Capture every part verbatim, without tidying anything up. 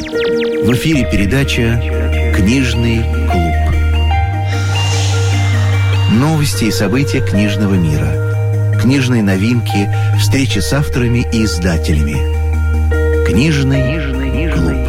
В эфире передача «Книжный клуб». Новости и события книжного мира, книжные новинки, встречи с авторами и издателями. «Книжный клуб».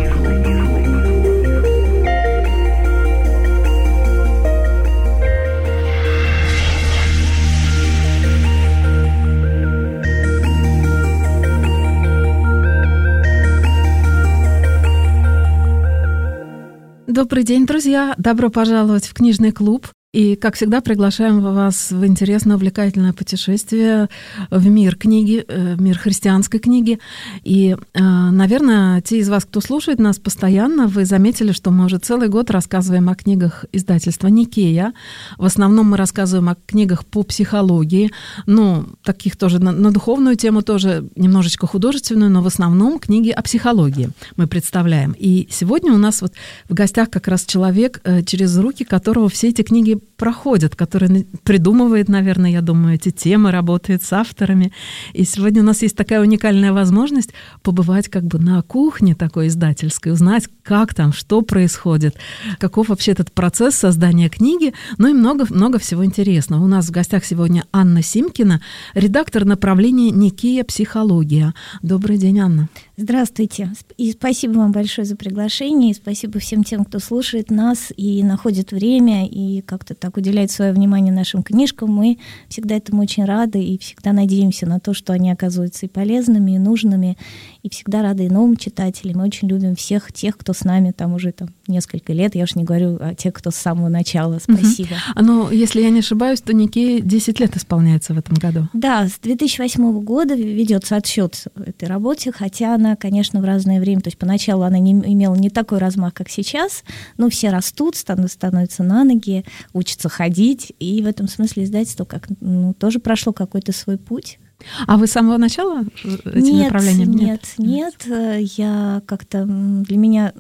Добрый день, друзья! Добро пожаловать в книжный клуб. И, как всегда, приглашаем вас в интересное, увлекательное путешествие в мир книги, в мир христианской книги. И, наверное, те из вас, кто слушает нас постоянно, вы заметили, что мы уже целый год рассказываем о книгах издательства «Никея». В основном мы рассказываем о книгах по психологии, ну, таких тоже на, на духовную тему, тоже немножечко художественную, но в основном книги о психологии мы представляем. И сегодня у нас вот в гостях как раз человек, через руки которого все эти книги проходит, который придумывает, наверное, я думаю, эти темы, работает с авторами. И сегодня у нас есть такая уникальная возможность побывать как бы на кухне такой издательской, узнать, как там, что происходит, каков вообще этот процесс создания книги, ну и много-много всего интересного. У нас в гостях сегодня Анна Симкина, редактор направления «Никея. Психология». Добрый день, Анна. Здравствуйте. И спасибо вам большое за приглашение, и спасибо всем тем, кто слушает нас и находит время, и как-то так уделяет свое внимание нашим книжкам. Мы всегда этому очень рады и всегда надеемся на то, что они оказываются и полезными, и нужными, и всегда рады и новым читателям. Мы очень любим всех тех, кто с нами там уже там, несколько лет. Я уж не говорю о тех, кто с самого начала. Спасибо. Uh-huh. Ну, если я не ошибаюсь, то Никея десять лет исполняется в этом году. Да, с две тысячи восьмого года ведется отсчет этой работе, хотя она, конечно, в разное время, то есть поначалу она не имела не такой размах, как сейчас, но все растут, становятся на ноги, учатся ходить, и в этом смысле издательство как, ну, тоже прошло какой-то свой путь. А вы с самого начала этим нет, направлением? Нет, нет, нет. Я как-то, для меня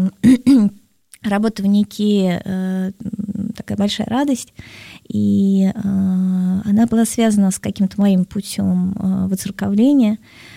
работа в Никее такая большая радость, и она была связана с каким-то моим путем воцерковления.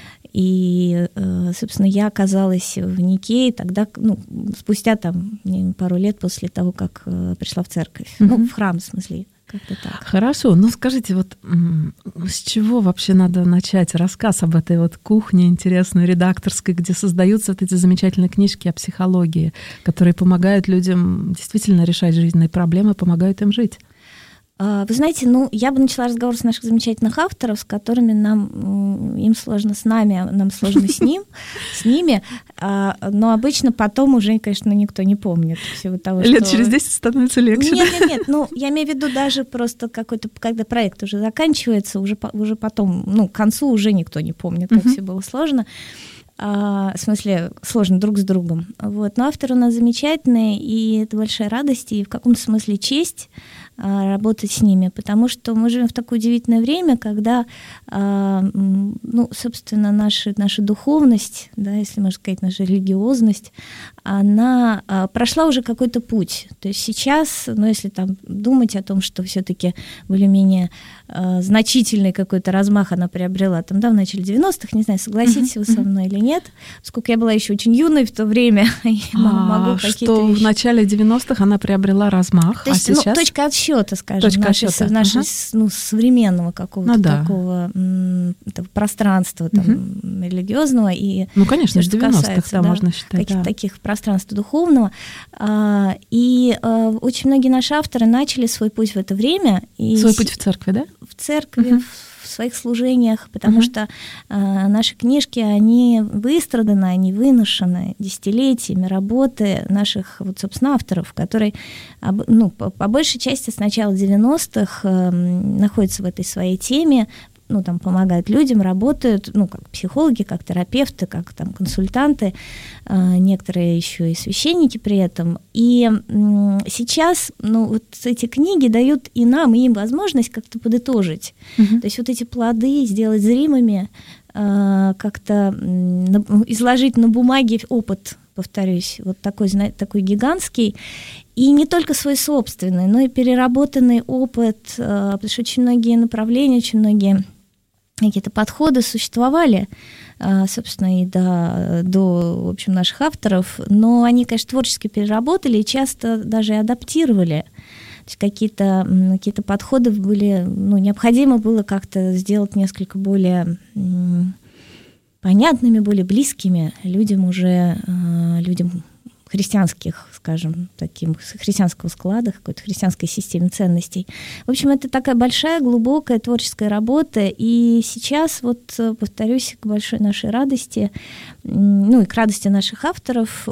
И, собственно, я оказалась в Никее тогда, ну, спустя там пару лет после того, как пришла в церковь, mm-hmm. ну, в храм, в смысле, как-то так. Хорошо, ну скажите, вот с чего вообще надо начать рассказ об этой вот кухне интересной, редакторской, где создаются вот эти замечательные книжки о психологии, которые помогают людям действительно решать жизненные проблемы, помогают им жить? Вы знаете, ну, я бы начала разговор с наших замечательных авторов, с которыми нам, им сложно с нами, а нам сложно с ним, с ними, но обычно потом уже, конечно, никто не помнит всего того, что... Лет через десять становится легче. Нет, нет, нет, ну, я имею в виду даже просто какой-то, когда проект уже заканчивается, уже, уже потом, ну, к концу уже никто не помнит, как все было сложно. В смысле, сложно друг с другом. Вот. Но авторы у нас замечательные, и это большая радость, и в каком-то смысле честь работать с ними, потому что мы живем в такое удивительное время, когда, ну, собственно, наша, наша духовность, да, если можно сказать, наша религиозность, она прошла уже какой-то путь. То есть сейчас, ну, если там думать о том, что все-таки более-менее значительный какой-то размах она приобрела, там, да, в начале девяностых, не знаю, согласитесь uh-huh, вы со мной uh-huh. или нет, поскольку я была еще очень юной в то время, я могу а, какие-то что вещи... в начале девяностых она приобрела размах, то есть, а сейчас... ну, точка отсчета, скажем, точка нашей, отсчета. нашей uh-huh. ну, современного какого-то ну, да. такого м- пространства там, uh-huh. религиозного и ну, конечно, все, в девяностых, да, можно считать, каких-то да. таких пространств духовного. А, и а, очень многие наши авторы начали свой путь в это время. И свой путь в церкви, да? В церкви, uh-huh. в своих служениях, потому uh-huh. что а, наши книжки, они выстраданы, они выношены десятилетиями работы наших, вот, собственно, авторов, которые, ну, по, по большей части с начала девяностых э, находятся в этой своей теме, ну, там, помогают людям, работают, ну, как психологи, как терапевты, как там консультанты, э, некоторые еще и священники при этом. И э, сейчас, ну, вот эти книги дают и нам, и им возможность как-то подытожить. Mm-hmm. То есть вот эти плоды сделать зримыми, э, как-то э, изложить на бумаге опыт, повторюсь, вот такой, такой гигантский, и не только свой собственный, но и переработанный опыт, э, потому что очень многие направления, очень многие какие-то подходы существовали собственно, и до, до, в общем, наших авторов, но они, конечно, творчески переработали и часто даже адаптировали. То есть какие-то, какие-то подходы были, ну, необходимо было как-то сделать несколько более понятными, более близкими людям уже, людям христианских, скажем, таким христианского склада, какой-то христианской системе ценностей. В общем, это такая большая, глубокая творческая работа, и сейчас, вот, повторюсь, к большой нашей радости, ну и к радости наших авторов,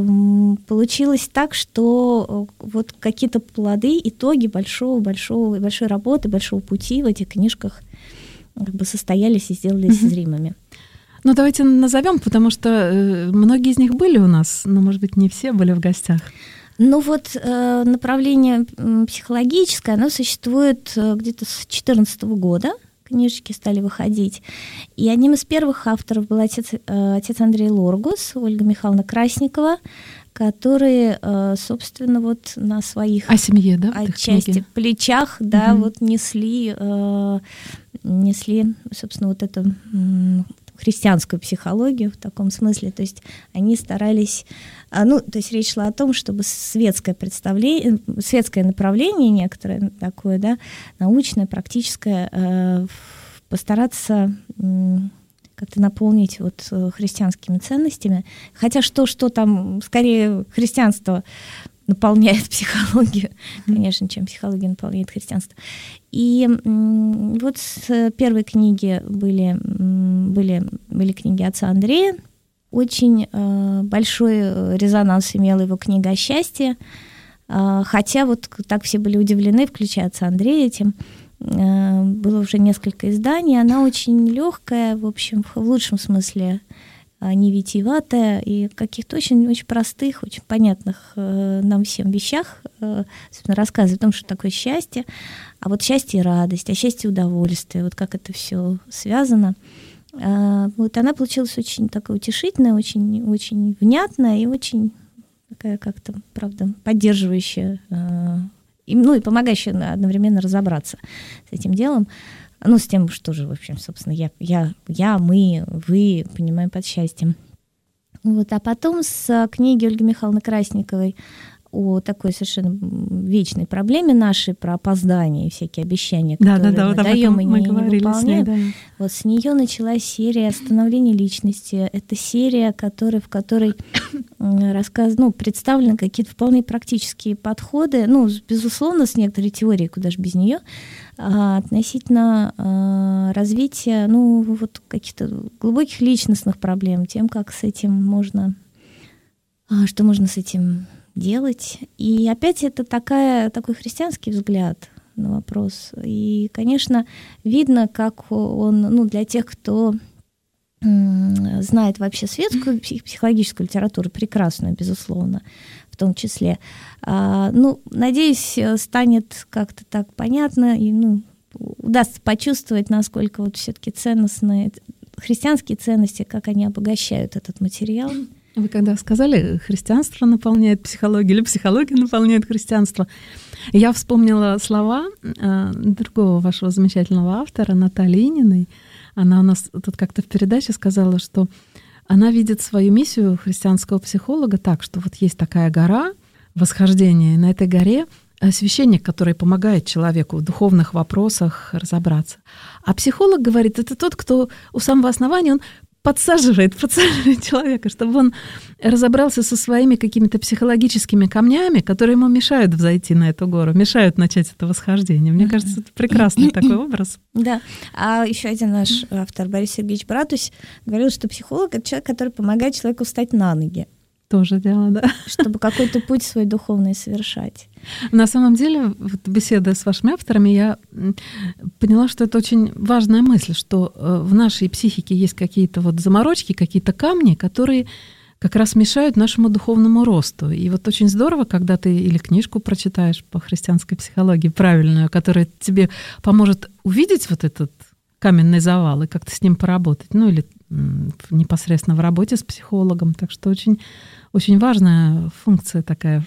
получилось так, что вот какие-то плоды, итоги большого, большого, большой работы, большого пути в этих книжках как бы состоялись и сделались mm-hmm. зримыми. Ну, давайте назовем, потому что многие из них были у нас, но, может быть, не все были в гостях. Ну вот э, направление психологическое, оно существует где-то с две тысячи четырнадцатого года, книжечки стали выходить. И одним из первых авторов был отец, э, отец Андрей Лоргус, Ольга Михайловна Красникова, которые, э, собственно, вот на своих о семье, да, отчасти плечах, да, угу. вот несли, э, несли, собственно, вот это... христианскую психологию в таком смысле, то есть они старались, ну, то есть речь шла о том, чтобы светское представление, светское направление некоторое такое, да, научное, практическое, э, постараться э, как-то наполнить вот христианскими ценностями, хотя что, что там, скорее христианство наполняет психологию, конечно, чем психология наполняет христианство. И вот с первой книги были, были, были книги отца Андрея. Очень э, большой резонанс имела его книга о счастье, э, хотя вот так все были удивлены, включая отца Андрея этим. Э, было уже несколько изданий. Она очень легкая, в общем, в лучшем смысле, не витиеватая, и в каких-то очень-очень простых, очень понятных э, нам всем вещах э, рассказывает о том, что такое счастье, а вот счастье и радость, а счастье и удовольствие, вот как это все связано. Э, вот она получилась очень такая утешительная, очень, очень внятная и очень такая как-то, правда, поддерживающая, э, и, ну и помогающая одновременно разобраться с этим делом. Ну, с тем, что же, в общем, собственно, я, я, я, мы, вы понимаем под счастьем. Вот. А потом с книги Ольги Михайловны Красниковой о такой совершенно вечной проблеме нашей, про опоздание и всякие обещания, да, которые да, да, мы вот даем и мы не, не выполняем. С ней, да. Вот с нее началась серия «Становление личности». Это серия, которая, в которой рассказ, ну, представлены какие-то вполне практические подходы, ну, безусловно, с некоторой теорией, куда же без нее, относительно развития, ну, вот каких-то глубоких личностных проблем, тем, как с этим можно, что можно с этим делать. И опять это такая, такой христианский взгляд на вопрос. И, конечно, видно, как он, ну, для тех, кто знает вообще светскую психологическую литературу, прекрасную, безусловно, в том числе. А, ну, надеюсь, станет как-то так понятно, и, ну, удастся почувствовать, насколько вот все-таки ценностные христианские ценности, как они обогащают этот материал. Вы когда сказали, христианство наполняет психологию, или психология наполняет христианство, я вспомнила слова э, другого вашего замечательного автора, Натальи Ининой. Она у нас тут как-то в передаче сказала, что она видит свою миссию христианского психолога так, что вот есть такая гора, восхождение, и на этой горе священник, который помогает человеку в духовных вопросах разобраться. А психолог говорит, это тот, кто у самого основания, он подсаживает, подсаживает человека, чтобы он разобрался со своими какими-то психологическими камнями, которые ему мешают взойти на эту гору, мешают начать это восхождение. Мне кажется, это прекрасный такой образ. Да. А еще один наш автор, Борис Сергеевич Братусь, говорил, что психолог — это человек, который помогает человеку встать на ноги. Тоже дело, да. Чтобы какой-то путь свой духовный совершать. На самом деле, вот, беседуя с вашими авторами, я поняла, что это очень важная мысль, что в нашей психике есть какие-то вот заморочки, какие-то камни, которые как раз мешают нашему духовному росту. И вот очень здорово, когда ты или книжку прочитаешь по христианской психологии правильную, которая тебе поможет увидеть вот этот каменный завал и как-то с ним поработать, ну или непосредственно в работе с психологом. Так что очень, очень важная функция такая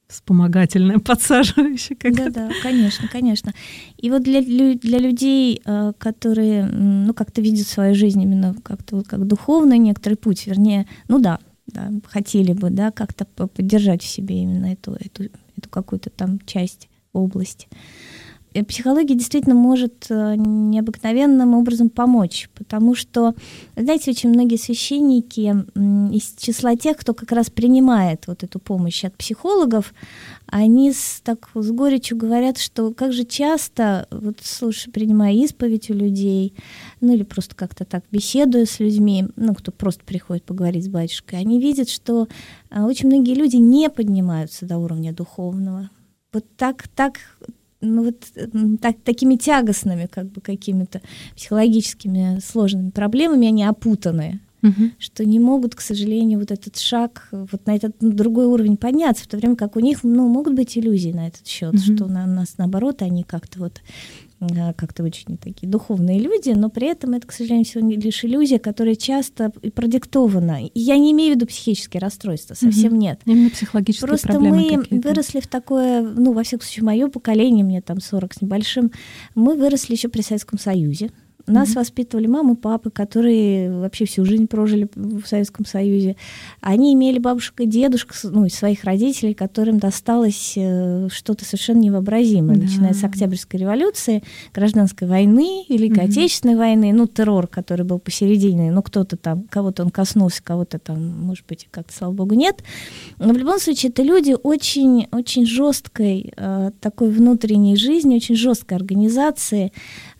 вспомогательное, подсаживающее. Да, да, конечно, конечно. И вот для, для людей, которые, ну, как-то видят свою жизнь именно как-то вот как духовный некоторый путь, вернее, ну да, да, хотели бы, да, как-то поддержать в себе именно эту, эту, эту какую-то там часть, область. Психология действительно может необыкновенным образом помочь, потому что, знаете, очень многие священники из числа тех, кто как раз принимает вот эту помощь от психологов, они с, так, с горечью говорят, что как же часто, вот, слушай, принимая исповедь у людей, ну или просто как-то так беседуя с людьми, ну, кто просто приходит поговорить с батюшкой, они видят, что очень многие люди не поднимаются до уровня духовного. Вот так, так, ну вот так, такими тягостными, как бы какими-то психологическими сложными проблемами они опутаны, угу. что не могут, к сожалению, вот этот шаг вот на этот на другой уровень подняться, в то время как у них, ну, могут быть иллюзии на этот счет, угу. что на нас наоборот они как-то вот как-то очень такие духовные люди, но при этом это, к сожалению, всего лишь иллюзия, которая часто и продиктована. И я не имею в виду психические расстройства, совсем угу. нет. Именно психологические Просто проблемы мы какие-то. Выросли в такое, ну, во всяком случае, мое поколение, мне там сорок с небольшим, мы выросли еще при Советском Союзе. Нас mm-hmm. воспитывали мамы, папы, которые вообще всю жизнь прожили в Советском Союзе. Они имели бабушек и дедушек, ну, и своих родителей, которым досталось что-то совершенно невообразимое, да. начиная с Октябрьской революции, гражданской войны, Великой mm-hmm. Отечественной войны, ну, террор, который был посередине, ну, кто-то там, кого-то он коснулся, кого-то там, может быть, как-то, слава богу, нет. Но в любом случае, это люди очень, очень жесткой такой внутренней жизни, очень жесткой организации,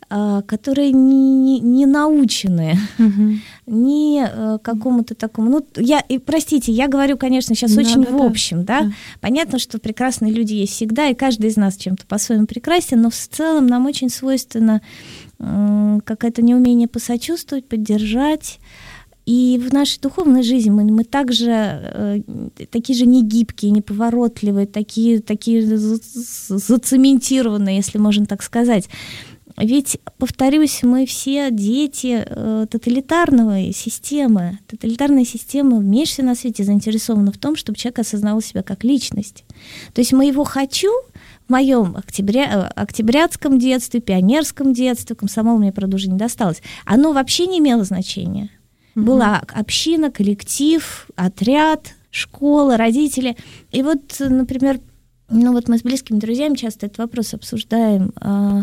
которые не, не, не научены uh-huh. ни э, какому-то такому... Ну, я, и, простите, я говорю, конечно, сейчас да, очень да, в общем, да? да. Понятно, что прекрасные люди есть всегда, и каждый из нас чем-то по-своему прекрасен, но в целом нам очень свойственно э, какое-то неумение посочувствовать, поддержать. И в нашей духовной жизни мы, мы также э, такие же негибкие, неповоротливые, такие, такие зацементированные, если можно так сказать. Ведь, повторюсь, мы все дети э, тоталитарной системы. Тоталитарная система меньше всего на свете заинтересована в том, чтобы человек осознавал себя как личность. То есть моего «хочу» в моем октября, октябрятском детстве, пионерском детстве, комсомол мне, правда, уже не досталось, оно вообще не имело значения. Mm-hmm. Была община, коллектив, отряд, школа, родители. И вот, например, ну вот мы с близкими друзьями часто этот вопрос обсуждаем.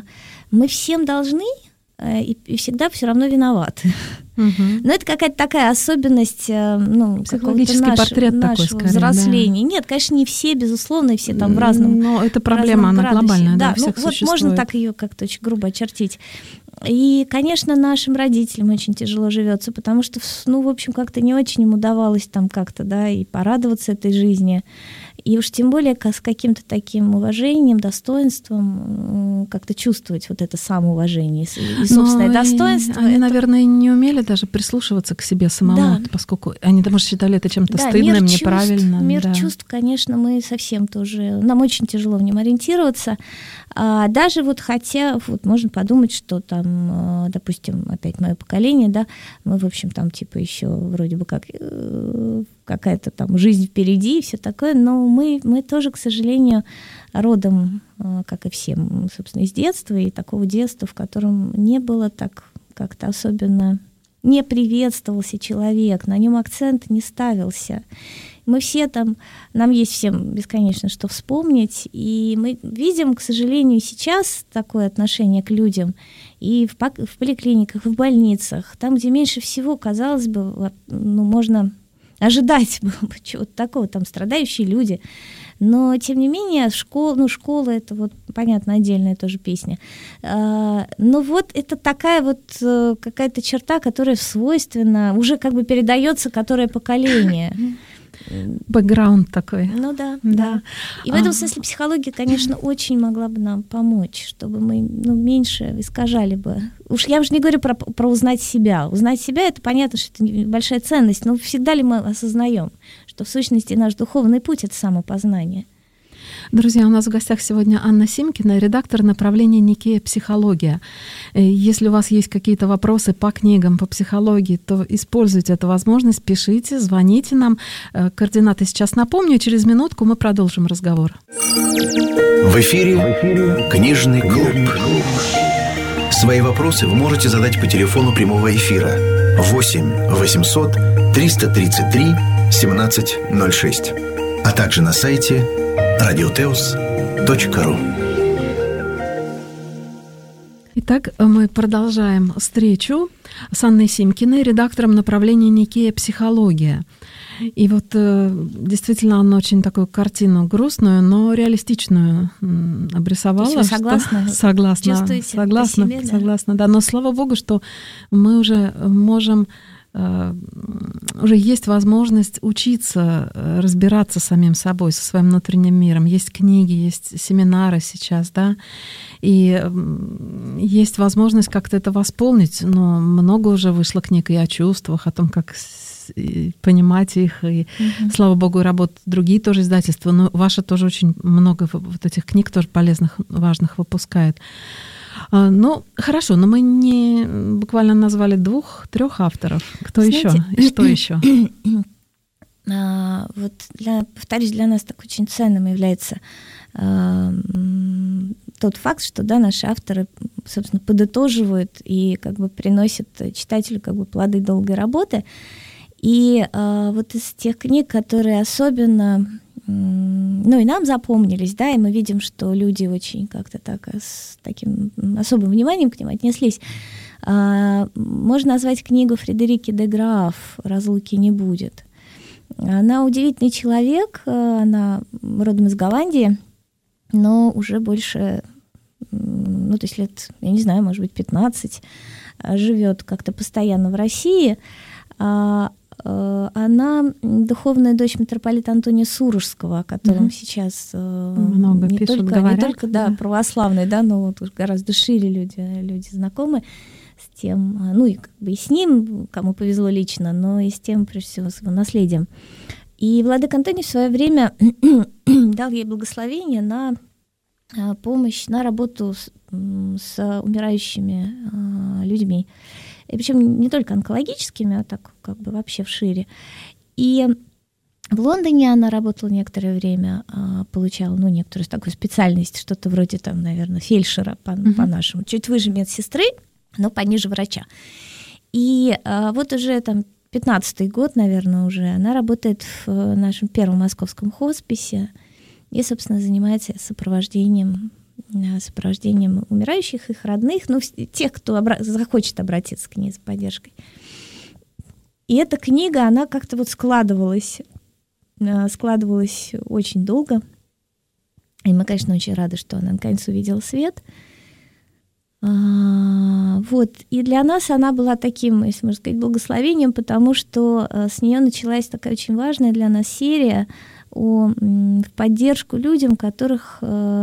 Мы всем должны и всегда все равно виноваты. Угу. Но это какая-то такая особенность, ну, психологический наш, портрет нашего такой, скорее, взросления. Да. Нет, конечно, не все, безусловно, и все там в разном. Но это проблема, она градусе. Глобальная, да, да, ну, вот можно так ее как-то очень грубо очертить. И, конечно, нашим родителям очень тяжело живется, потому что, ну, в общем, как-то не очень им удавалось там как-то, да, и порадоваться этой жизни. И уж тем более с каким-то таким уважением, достоинством как-то чувствовать вот это самоуважение и собственное Но достоинство. Они, это... наверное, не умели даже прислушиваться к себе самому, да. поскольку они, может, считали это чем-то да, стыдным, мир неправильным. Чувств, мир да. чувств, конечно, мы совсем тоже... Нам очень тяжело в нем ориентироваться. А даже вот хотя, вот можно подумать, что там, допустим, опять мое поколение, да, мы, в общем, там типа еще вроде бы как какая-то там жизнь впереди и все такое, но мы, мы тоже, к сожалению, родом, как и все, собственно, из детства, и такого детства, в котором не было так как-то особенно, не приветствовался человек, на нем акцент не ставился. Мы все там, нам есть всем бесконечно что вспомнить, и мы видим, к сожалению, сейчас такое отношение к людям и в, в поликлиниках, и в больницах, там, где меньше всего, казалось бы, ну, можно ожидать было бы чего-то такого, там страдающие люди. Но, тем не менее, школа, ну, школа, это вот, понятно, отдельная тоже песня. А, но вот это такая вот какая-то черта, которая свойственна, уже как бы передается, которое поколение. Бэкграунд такой. Ну да, да. да. И в этом смысле психология, конечно, очень могла бы нам помочь, чтобы мы, ну, меньше искажали бы. Уж я уже не говорю про, про узнать себя. Узнать себя — это понятно, что это большая ценность, но всегда ли мы осознаем, что в сущности наш духовный путь — это самопознание? Друзья, у нас в гостях сегодня Анна Симкина, редактор направления Никея «Психология». Если у вас есть какие-то вопросы по книгам, по психологии, то используйте эту возможность, пишите, звоните нам. Координаты сейчас напомню, через минутку мы продолжим разговор. В эфире «Книжный клуб». Свои вопросы вы можете задать по телефону прямого эфира восемь восемьсот триста тридцать три семнадцать ноль шесть, а также на сайте радиотеус точка ру. Итак, мы продолжаем встречу с Анной Симкиной, редактором направления Никея «Психология». И вот действительно она очень такую картину грустную, но реалистичную обрисовала. То есть вы согласны? Что... Согласна. Чувствуете согласна, по себе, да? Согласна, да. Но слава богу, что мы уже можем, уже есть возможность учиться разбираться с самим собой, со своим внутренним миром. Есть книги, есть семинары сейчас, да, и есть возможность как-то это восполнить, но много уже вышло книг и о чувствах, о том, как понимать их, и, угу. слава богу, работают другие тоже издательства, но ваша тоже очень много вот этих книг тоже полезных, важных выпускает. Ну, хорошо, но мы не буквально назвали двух-трех авторов. Кто еще? И что еще? А, вот для, повторюсь, для нас так очень ценным является а, тот факт, что да, наши авторы, собственно, подытоживают и как бы приносят читателю как бы плоды долгой работы. И а, вот из тех книг, которые особенно, ну и нам запомнились, да, и мы видим, что люди очень как-то так с таким особым вниманием к ним отнеслись, а, можно назвать книгу Фредерики де Граф «Разлуки не будет». Она удивительный человек, она родом из Голландии, но уже больше, ну то есть лет, я не знаю, может быть, пятнадцать, живет как-то постоянно в России. Она духовная дочь митрополита Антония Сурожского, о котором mm-hmm. сейчас много не, пишут, только, говорят, не только да, да. православные, да, но вот гораздо шире люди, люди знакомы с тем, ну и как бы и с ним, кому повезло лично, но и с тем, прежде всего, с его наследием. И владыка Антоний в свое время дал ей благословение на помощь, на работу с, с умирающими людьми. И причем не только онкологическими, а так как бы вообще вшире. И в Лондоне она работала некоторое время, получала, ну, некоторую такую специальность, что-то вроде там, наверное, фельдшера по, uh-huh. по-нашему, чуть выше медсестры, но пониже врача. И вот уже там пятнадцатый год, наверное, уже она работает в нашем первом московском хосписе и, собственно, занимается сопровождением сопровождением умирающих, их родных, ну, тех, кто обра- захочет обратиться к ней за поддержкой. И эта книга, она как-то вот складывалась, складывалась очень долго. И мы, конечно, очень рады, что она наконец увидела свет. А, вот. И для нас она была таким, если можно сказать, благословением, потому что с нее началась такая очень важная для нас серия о, в поддержку людям, которых...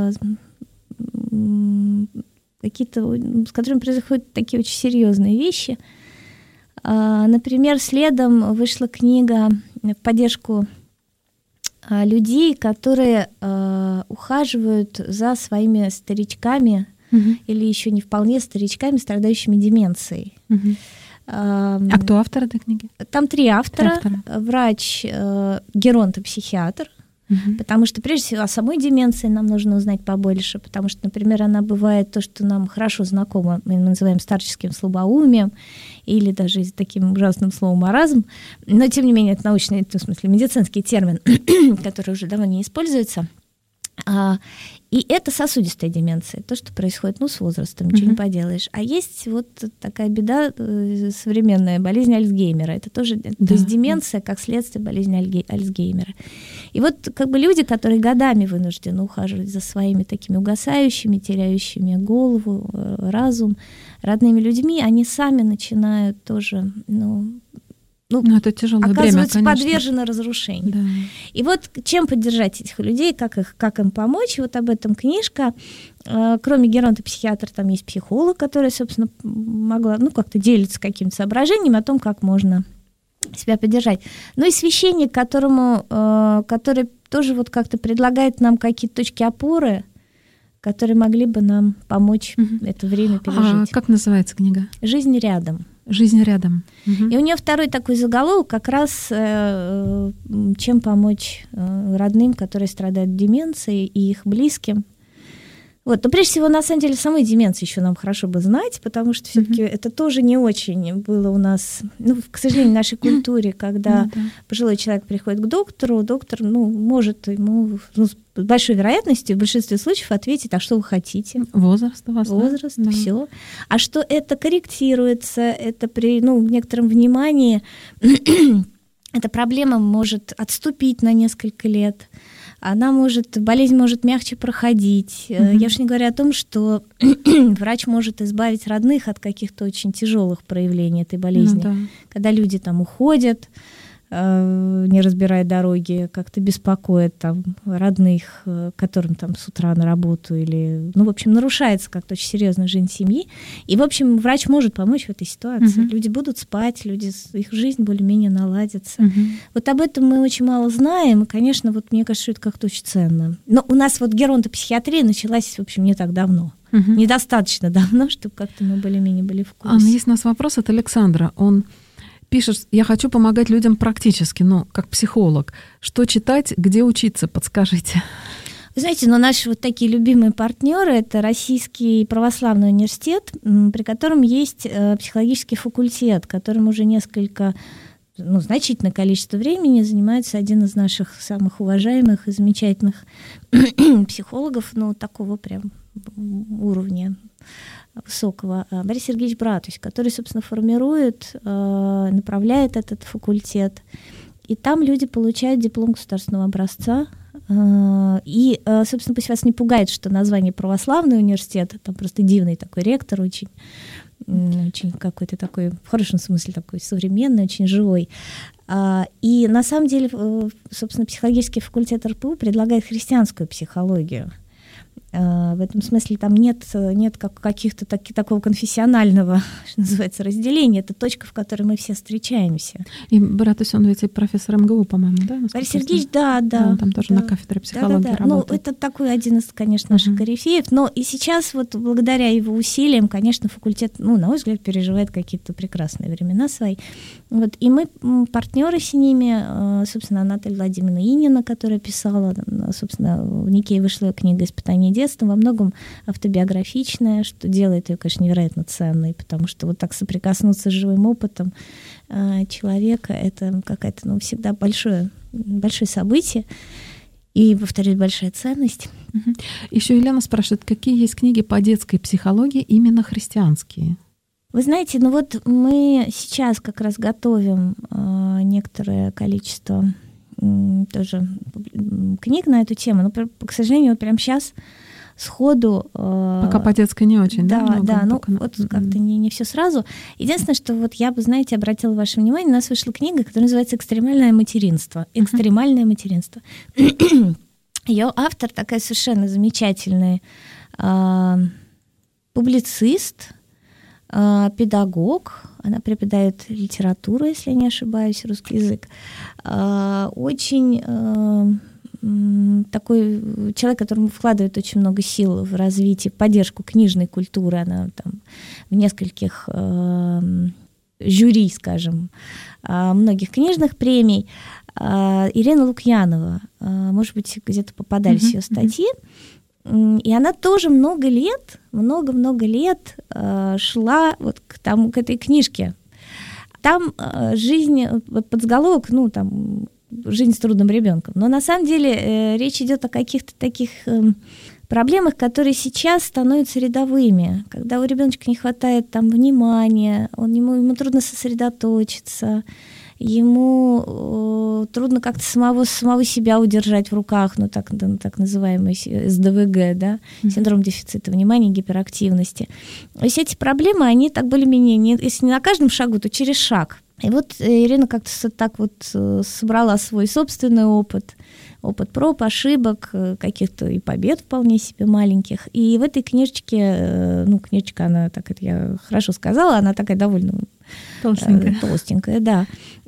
какие-то, с которыми происходят такие очень серьезные вещи. Например, следом вышла книга в поддержку людей, которые ухаживают за своими старичками угу. или еще не вполне старичками, страдающими деменцией. Угу. А кто автор этой книги? Там три автора. Три автора. Врач, геронтопсихиатр. Uh-huh. Потому что, прежде всего, о самой деменции нам нужно узнать побольше, потому что, например, она бывает то, что нам хорошо знакомо, мы называем старческим слабоумием или даже таким ужасным словом маразм, но, тем не менее, это научный, в смысле, медицинский термин, который уже давно не используется. А, и это сосудистая деменция, то, что происходит, ну, с возрастом, ничего uh-huh. не поделаешь. А есть вот такая беда, современная болезнь Альцгеймера. Это тоже, да. то есть деменция как следствие болезни Альге- Альцгеймера. И вот как бы люди, которые годами вынуждены ухаживать за своими такими угасающими, теряющими голову, разум, родными людьми, они сами начинают тоже, ну, ну, ну, это тяжелое оказываются время, подвержены разрушению. Да. И вот чем поддержать этих людей, как, их, как им помочь, вот об этом книжка. Кроме геронтопсихиатра, там есть психолог, который, собственно, могла, ну, как-то делиться какими-то соображениями о том, как можно себя поддержать. Ну и священник, которому, который тоже вот как-то предлагает нам какие-то точки опоры, которые могли бы нам помочь угу. это время пережить. А как называется книга? «Жизнь рядом». «Жизнь рядом». Угу. И у нее второй такой заголовок как раз э, чем помочь э, родным, которые страдают деменцией, и их близким. Вот. Но прежде всего, на самом деле, самой деменции еще нам хорошо бы знать, потому что все-таки mm-hmm. это тоже не очень было у нас, ну, к сожалению, в нашей культуре, когда mm-hmm. пожилой человек приходит к доктору, доктор, ну, может ему, ну, с большой вероятностью в большинстве случаев ответить, а что вы хотите? Возраст у вас, Возраст, да? все. А что это корректируется, это при, ну, некотором внимании эта проблема может отступить на несколько лет. Она может, болезнь может мягче проходить. Mm-hmm. Я уж не говорю о том, что врач может избавить родных от каких-то очень тяжелых проявлений этой болезни. Ну, да. Когда люди там уходят, не разбирая дороги, как-то беспокоят там родных, которым там с утра на работу или, ну, в общем, нарушается как-то очень серьезно жизнь семьи. И, в общем, врач может помочь в этой ситуации. Uh-huh. Люди будут спать, люди, их жизнь более-менее наладится. Uh-huh. Вот об этом мы очень мало знаем, и, конечно, вот мне кажется, что это как-то очень ценно. Но у нас вот геронтопсихиатрия началась, в общем, не так давно. Uh-huh. Недостаточно давно, чтобы как-то мы более-менее были в курсе. Анна, есть у нас вопрос от Александра. Он пишет: я хочу помогать людям практически, но как психолог. Что читать, где учиться, подскажите. Вы знаете, ну, наши вот такие любимые партнеры — это Российский православный университет, при котором есть психологический факультет, которым уже несколько, ну, значительное количество времени занимается один из наших самых уважаемых и замечательных психологов, ну, такого прям уровня высокого, Борис Сергеевич Братусь, который, собственно, формирует, направляет этот факультет. И там люди получают диплом государственного образца. И, собственно, пусть вас не пугает, что название православный университет, там просто дивный такой ректор, очень, очень какой-то такой, в хорошем смысле, такой современный, очень живой. И на самом деле, собственно, психологический факультет эр пэ у предлагает христианскую психологию. В этом смысле там нет, нет как, каких-то таки, такого конфессионального, что называется, разделения. Это точка, в которой мы все встречаемся. И Братусь, он ведь и профессор эм гэ у, по-моему, да? Борис Сергеевич, да, да. да. Он там тоже да, на кафедре психологии да, да, да. работает. Ну, это такой один из, конечно, наших uh-huh. корифеев. Но и сейчас, вот благодаря его усилиям, конечно, факультет, ну, на мой взгляд, переживает какие-то прекрасные времена свои. Вот. И мы партнеры с ними, собственно, Наталья Владимировна Инина, которая писала, собственно, в Никее вышла книга «Испытание детства», во многом автобиографичная, что делает ее, конечно, невероятно ценной, потому что вот так соприкоснуться с живым опытом э, человека — это какая-то, ну, всегда большое, большое событие и, повторюсь, большая ценность. Угу. Еще Елена спрашивает, какие есть книги по детской психологии, именно христианские? Вы знаете, ну вот мы сейчас как раз готовим э, некоторое количество э, тоже книг на эту тему, но, к сожалению, вот прямо сейчас сходу... Пока по детской не очень, да? Да, да, ну пока... вот как-то не, не все сразу. Единственное, что вот я бы, знаете, обратила ваше внимание, у нас вышла книга, которая называется «Экстремальное материнство». «Экстремальное uh-huh. материнство». Ее автор такая совершенно замечательная э, публицист, э, педагог. Она преподает литературу, если я не ошибаюсь, русский язык. Э, очень... Э, такой человек, которому вкладывает очень много сил в развитие, в поддержку книжной культуры. Она там в нескольких э, жюри, скажем, э, многих книжных премий. Э, Ирина Лукьянова, э, может быть, где-то попадались mm-hmm. ее статьи. И она тоже много лет, много-много лет э, шла вот к, тому, к этой книжке. Там э, жизнь, подзаголовок, ну, там, «Жизнь с трудным ребенком». Но на самом деле э, речь идет о каких-то таких э, проблемах, которые сейчас становятся рядовыми. Когда у ребеночка не хватает там внимания, он, ему, ему трудно сосредоточиться, ему э, трудно как-то самого, самого себя удержать в руках, ну так, ну, так называемый эс дэ вэ гэ, да, mm-hmm. синдром дефицита внимания, гиперактивности. То есть эти проблемы, они так более-менее, не, если не на каждом шагу, то через шаг. И вот Ирина как-то так вот собрала свой собственный опыт, опыт проб, ошибок, каких-то и побед вполне себе маленьких. И в этой книжечке, ну, книжечка, она, так это я хорошо сказала, она такая довольно толстенькая, толстенькая, да.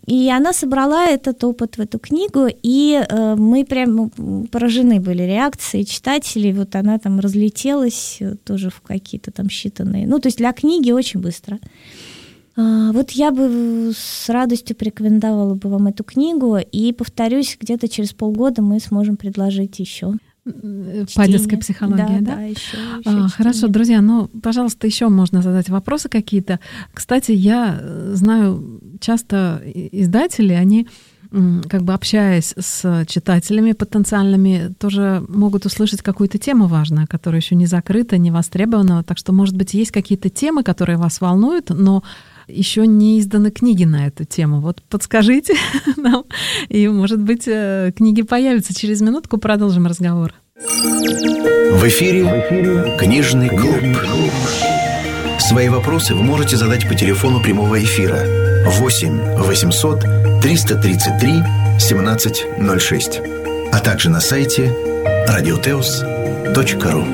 И она собрала этот опыт в эту книгу, и мы прям поражены были реакцией читателей. Вот она там разлетелась тоже в какие-то там считанные... Ну, то есть для книги очень быстро. Вот я бы с радостью порекомендовала бы вам эту книгу, и, повторюсь, где-то через полгода мы сможем предложить еще. По детской психологии, да? Да, да, еще, еще а, хорошо, друзья, ну, пожалуйста, еще можно задать вопросы какие-то. Кстати, я знаю, часто издатели, они, как бы общаясь с читателями потенциальными, тоже могут услышать какую-то тему важную, которая еще не закрыта, не востребована. Так что, может быть, есть какие-то темы, которые вас волнуют, но еще не изданы книги на эту тему. Вот подскажите нам, и, может быть, книги появятся. Через минутку продолжим разговор. В эфире «Книжный клуб». Свои вопросы вы можете задать по телефону прямого эфира восемь восемьсот триста тридцать три семнадцать ноль шесть, а также на сайте радиотеус точка ру.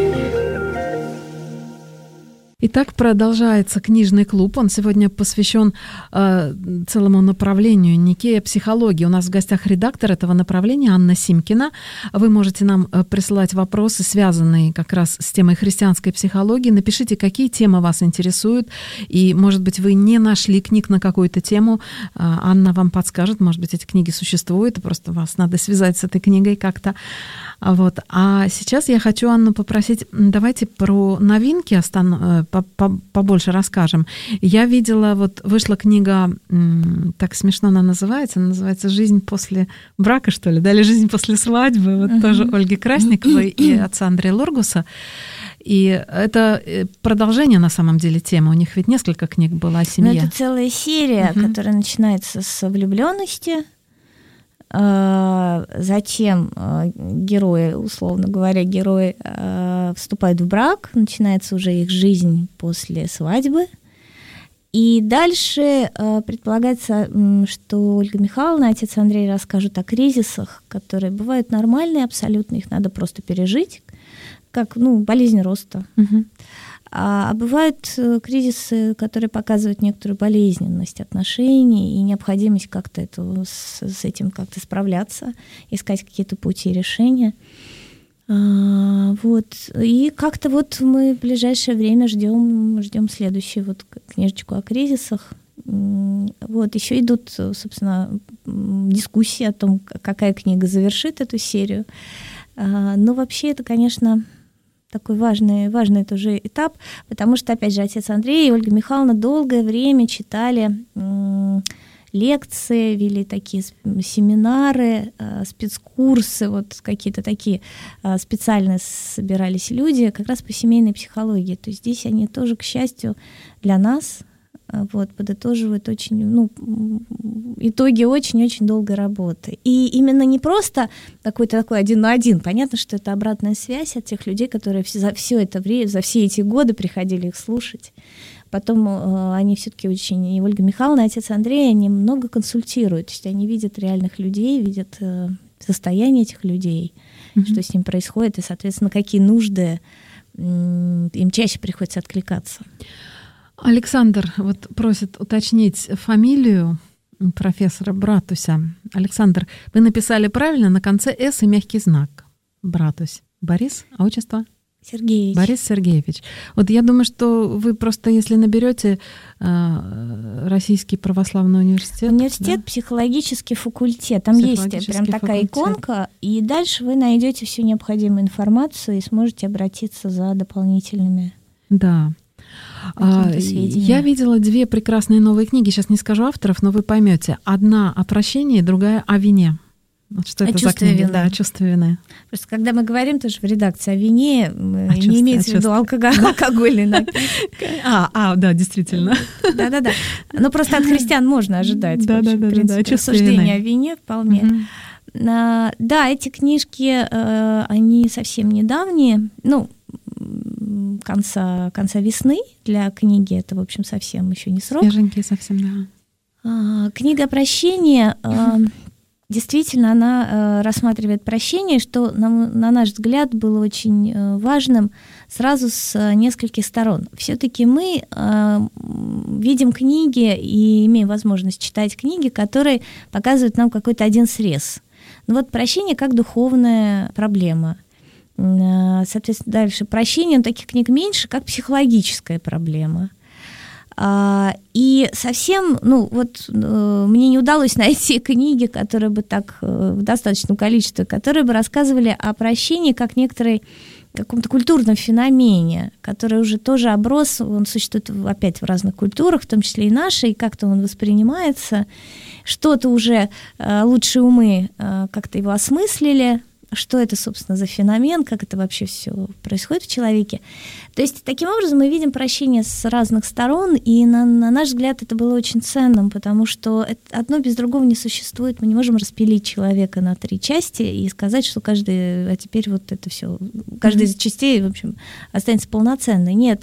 Итак, продолжается книжный клуб. Он сегодня посвящен э, целому направлению Никея психологии. У нас в гостях редактор этого направления Анна Симкина. Вы можете нам присылать вопросы, связанные как раз с темой христианской психологии. Напишите, какие темы вас интересуют. И, может быть, вы не нашли книг на какую-то тему. Анна вам подскажет. Может быть, эти книги существуют, и просто вас надо связать с этой книгой как-то. Вот. А сейчас я хочу Анну попросить, давайте про новинки остану, побольше расскажем. Я видела, вот вышла книга, так смешно она называется, она называется «Жизнь после брака», что ли, да, или «Жизнь после свадьбы», вот uh-huh. тоже Ольги Красниковой и отца Андрея Лоргуса. И это продолжение, на самом деле, темы. У них ведь несколько книг было о семье. Но это целая серия, uh-huh. которая начинается с влюбленности. Затем герои, условно говоря, герои вступают в брак, начинается уже их жизнь после свадьбы. И дальше предполагается, что Ольга Михайловна, отец Андрей расскажут о кризисах, которые бывают нормальные абсолютно, их надо просто пережить, как ну, болезнь роста. Угу. А, а бывают кризисы, которые показывают некоторую болезненность отношений и необходимость как-то это, с, с этим как-то справляться, искать какие-то пути решения. А, вот. И как-то вот мы в ближайшее время ждем, ждем следующую вот книжечку о кризисах. Вот. Еще идут, собственно, дискуссии о том, какая книга завершит эту серию. А, но вообще это, конечно... такой важный, важный тоже этап, потому что, опять же, отец Андрей и Ольга Михайловна долгое время читали м- лекции, вели такие семинары, э, спецкурсы, вот какие-то такие э, специально собирались люди как раз по семейной психологии. То есть здесь они тоже, к счастью, для нас вот, подытоживают очень, ну, итоги очень-очень долгой работы. И именно не просто какой-то такой один на один. Понятно, что это обратная связь от тех людей, которые за все это время, за все эти годы приходили их слушать. Потом э, они все-таки очень, и Ольга Михайловна, и отец Андрей, они много консультируют. То есть они видят реальных людей, видят э, состояние этих людей, mm-hmm. что с ним происходит, и, соответственно, какие нужды э, им чаще приходится откликаться. Александр вот просит уточнить фамилию профессора Братуся. Александр, вы написали правильно, на конце «с» и мягкий знак. Братусь. Борис, а отчество? Сергеевич. Борис Сергеевич. Вот я думаю, что вы просто, если наберете э, Российский православный университет... Университет, да? Психологический факультет. Там есть прям такая факультет. Иконка, и дальше вы найдете всю необходимую информацию и сможете обратиться за дополнительными... Да. Я видела две прекрасные новые книги, сейчас не скажу авторов, но вы поймете. Одна о прощении, другая о вине. Вот что о это за книги? Да, о чувстве вины. Просто когда мы говорим тоже в редакции о вине, о не чувстве, имеется в виду алкоголь, алкогольный напиток. А, а, да, действительно. Да-да-да. Но просто от христиан можно ожидать. Да-да-да. Рассуждение о вине вполне. Да, эти книжки, они совсем недавние. Ну, конца, конца весны для книги. Это, в общем, совсем еще не срок. Свеженькие совсем, да. А, книга прощения. А, действительно, она э, рассматривает прощение, что, на, на наш взгляд, было очень э, важным сразу с э, нескольких сторон. Все-таки мы э, видим книги и имеем возможность читать книги, которые показывают нам какой-то один срез. Ну вот прощение как духовная проблема. Э, соответственно, дальше прощение, но таких книг меньше, как психологическая проблема. И совсем, ну вот мне не удалось найти книги, которые бы так в достаточном количестве, которые бы рассказывали о прощении как некоторой каком-то культурном феномене, который уже тоже оброс, он существует опять в разных культурах, в том числе и нашей, и как-то он воспринимается. Что-то уже лучшие умы как-то его осмыслили, что это, собственно, за феномен, как это вообще все происходит в человеке. То есть, таким образом, мы видим прощение с разных сторон, и, на, на наш взгляд, это было очень ценным, потому что это, одно без другого не существует. Мы не можем распилить человека на три части и сказать, что каждый, а теперь вот это все, каждая из частей, в общем, останется полноценной. Нет.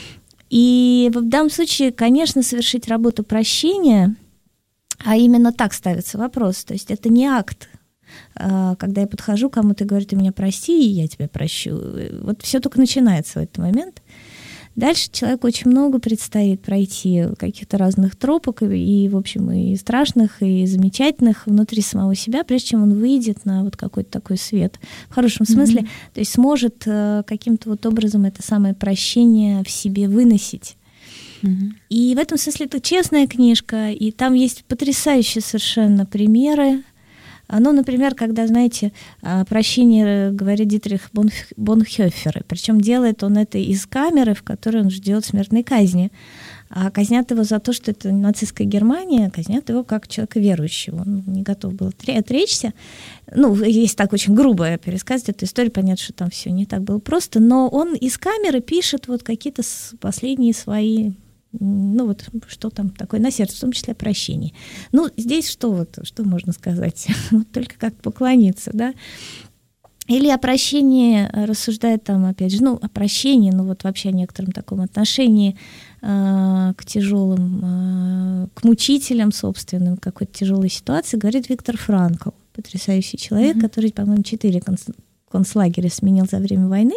И в данном случае, конечно, совершить работу прощения, а именно так ставится вопрос, то есть это не акт, когда я подхожу к кому-то и говорю, ты меня прости, и я тебя прощу. Вот все только начинается в этот момент. Дальше человеку очень много предстоит пройти каких-то разных тропок, и, в общем, и страшных, и замечательных внутри самого себя, прежде чем он выйдет на вот какой-то такой свет. В хорошем смысле, mm-hmm. то есть сможет каким-то вот образом это самое прощение в себе выносить. Mm-hmm. И в этом смысле это честная книжка, и там есть потрясающие совершенно примеры. Ну, например, когда, знаете, прощение говорит Дитрих Бонхёфер, причем делает он это из камеры, в которой он ждет смертной казни. А казнят его за то, что это нацистская Германия, казнят его как человека верующего. Он не готов был отречься. Ну, если так очень грубо пересказывать эту историю, понятно, что там все не так было просто, но он из камеры пишет вот какие-то последние свои... Ну вот что там такое на сердце, в том числе прощение. Ну здесь что вот, что можно сказать? Только как поклониться, да? Или о прощении рассуждает там, опять же, ну о прощении, ну вот вообще о некотором таком отношении э, к тяжелым, э, к мучителям собственным, какой-то тяжелой ситуации, говорит Виктор Франкл, потрясающий человек, mm-hmm. который, по-моему, четыре конц- концлагеря сменил за время войны.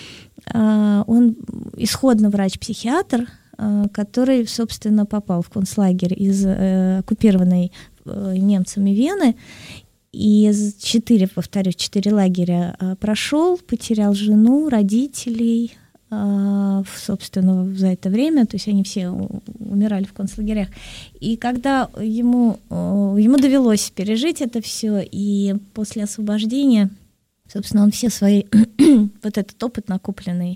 Э, он исходно врач-психиатр, который, собственно, попал в концлагерь из э, оккупированной э, немцами Вены, и из четыре, повторюсь, четыре лагеря э, прошел, потерял жену, родителей, э, собственно, за это время, то есть они все умирали в концлагерях. И когда ему, э, ему довелось пережить это все, и после освобождения, собственно, он все свои, вот этот опыт накопленный,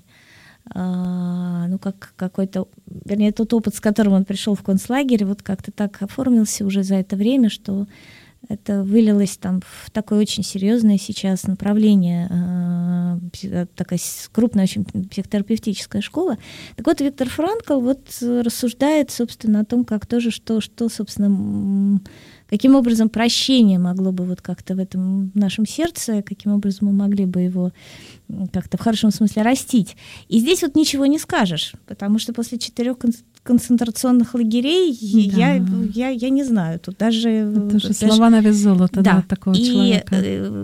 Uh, ну, как какой-то, вернее, тот опыт, с которым он пришел в концлагерь, вот как-то так оформился уже за это время, что это вылилось там в такое очень серьезное сейчас направление, uh, такая крупная очень психотерапевтическая школа. Так вот, Виктор Франкл вот рассуждает, собственно, о том, как тоже, что, что, собственно, каким образом прощение могло бы вот как-то в этом нашем сердце, каким образом мы могли бы его как-то в хорошем смысле растить. И здесь вот ничего не скажешь, потому что после четырех концентрационных лагерей да. я, я, я не знаю, тут даже... Это же даже... слова на вес золота, да, да, такого и человека.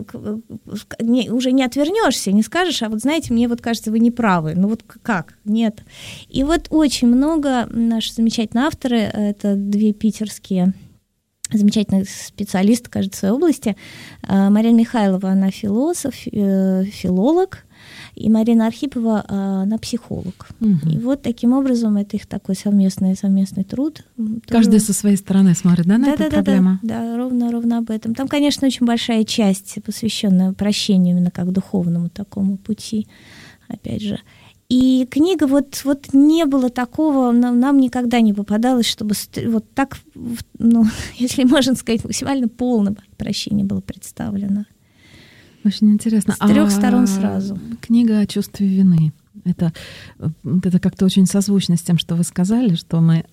Не, уже не отвернешься, не скажешь, а вот знаете, мне вот кажется, вы не правы. Ну вот как? Нет. И вот очень много наши замечательные авторы, это две питерские замечательных специалист, кажется, в своей области. Марина Михайлова, она философ, филолог, и Марина Архипова, она психолог. Угу. И вот таким образом это их такой совместный, совместный труд. Каждый со своей стороны смотрит, да, на да, эту да, проблему? Да, да, ровно, ровно об этом. Там, конечно, очень большая часть, посвященная прощению именно как духовному такому пути, опять же. И книга, вот, вот не было такого, нам, нам никогда не попадалось, чтобы вот так, ну, если можно сказать, максимально полное прощение было представлено. Очень интересно. С трех а сторон сразу. Книга о чувстве вины. Это, это как-то очень созвучно с тем, что вы сказали, что мы